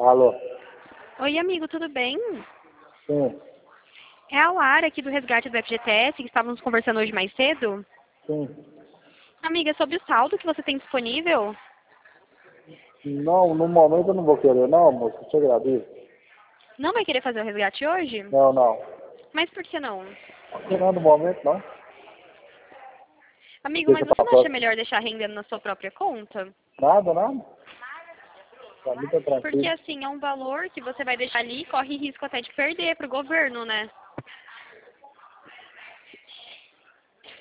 Alô? Oi, amigo, tudo bem? Sim, É a Lara aqui do resgate do FGTS, que estávamos conversando hoje mais cedo. sim. Amiga, sobre o saldo que você tem disponível? Não, no momento eu não vou querer, não, moço. Eu te agradeço. Não vai querer fazer o resgate hoje? Não, não. Mas por que não? Não, no momento não. Amigo, Deixa mas você pra não acha próxima. melhor deixar rendendo na sua própria conta? Nada, nada. Tá muito Porque tranquilo. assim, é um valor que você vai deixar ali e corre risco até de perder pro governo, né?